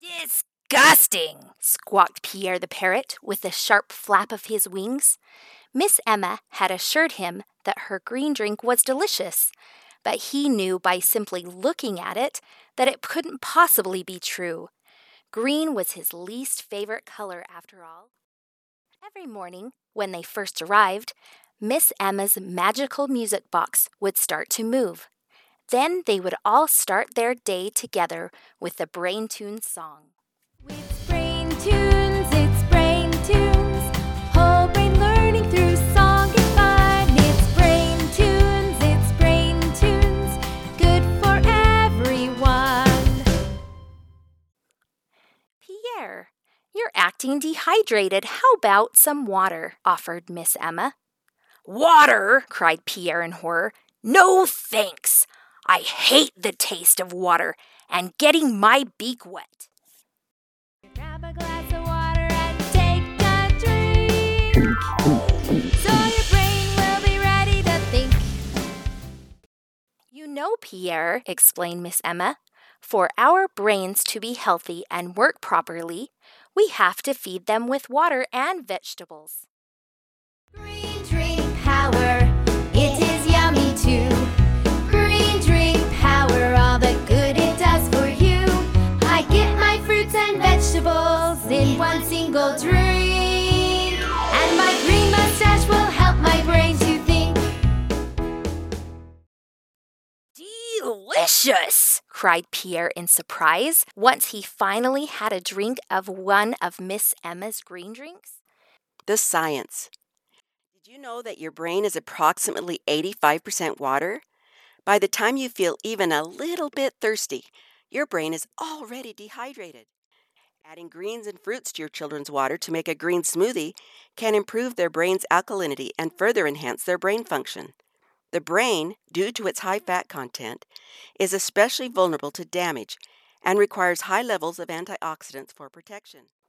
Disgusting! Squawked Pierre the parrot with a sharp flap of his wings. Miss Emma had assured him that her green drink was delicious, but he knew by simply looking at it that it couldn't possibly be true. Green was his least favorite color after all. Every morning, when they first arrived, Miss Emma's magical music box would start to move. Then they would all start their day together with the Brain Tunes song. With Brain Tunes, it's Brain Tunes. Whole brain learning through song and fun. It's Brain Tunes, it's Brain Tunes. Good for everyone. Pierre, you're acting dehydrated. How about some water? Offered Miss Emma. Water! Cried Pierre in horror. No thanks! I hate the taste of water and getting my beak wet. Grab a glass of water and take a drink, so your brain will be ready to think. You know, Pierre, explained Miss Emma, for our brains to be healthy and work properly, we have to feed them with water and vegetables. Green drink power, it is yummy too. Green drink power, all the good it does for you. I get my fruits and vegetables in one single drink, and my green mustache will help my brain to think. Delicious! Cried Pierre in surprise once he finally had a drink of one of Miss Emma's green drinks. The science. Did you know that your brain is approximately 85% water? By the time you feel even a little bit thirsty, your brain is already dehydrated. Adding greens and fruits to your children's water to make a green smoothie can improve their brain's alkalinity and further enhance their brain function. The brain, due to its high fat content, is especially vulnerable to damage and requires high levels of antioxidants for protection.